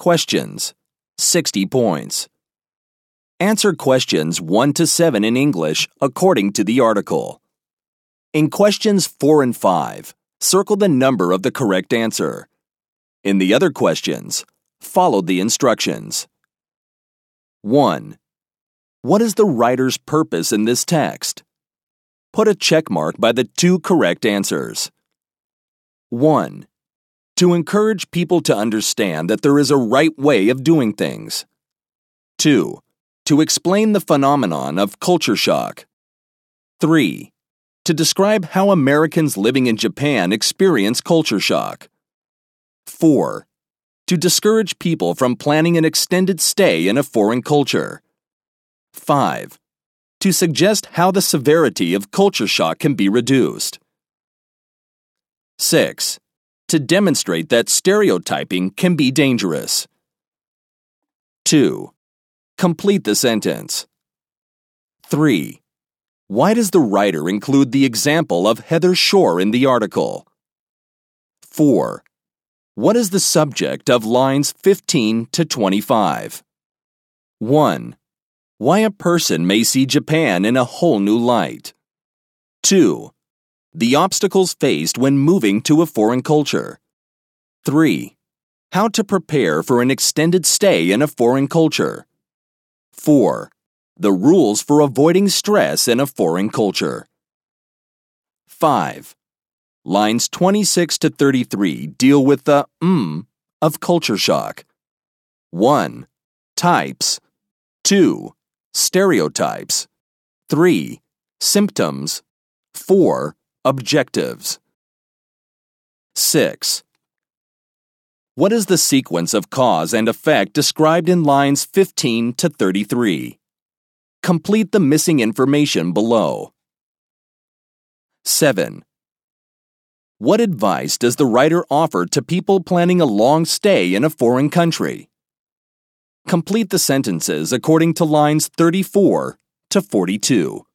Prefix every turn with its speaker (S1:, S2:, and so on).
S1: Questions, 60 points. Answer questions 1 to 7 in English according to the article. In questions 4 and 5, circle the number of the correct answer. In the other questions, follow the instructions. 1. What is the writer's purpose in this text? Put a check mark by the 2 correct answers. 1. To encourage people to understand that there is a right way of doing things. 2. To explain the phenomenon of culture shock. 3. To describe how Americans living in Japan experience culture shock. 4. To discourage people from planning an extended stay in a foreign culture. 5. To suggest how the severity of culture shock can be reduced. 6. To demonstrate that stereotyping can be dangerous. 2. Complete the sentence. 3. Why does the writer include the example of Heather Shore in the article? 4. What is the subject of lines 15 to 25? 1. Why a person may see Japan in a whole new light. 2. The obstacles faced when moving to a foreign culture. 3. How to prepare for an extended stay in a foreign culture. 4. The rules for avoiding stress in a foreign culture. 5. Lines 26 to 33 deal with the of culture shock. 1. Types. 2. Stereotypes. 3. Symptoms. 4. Objectives. 6. What is the sequence of cause and effect described in lines 15 to 33? Complete the missing information below. 7. What advice does the writer offer to people planning a long stay in a foreign country? Complete the sentences according to lines 34 to 42.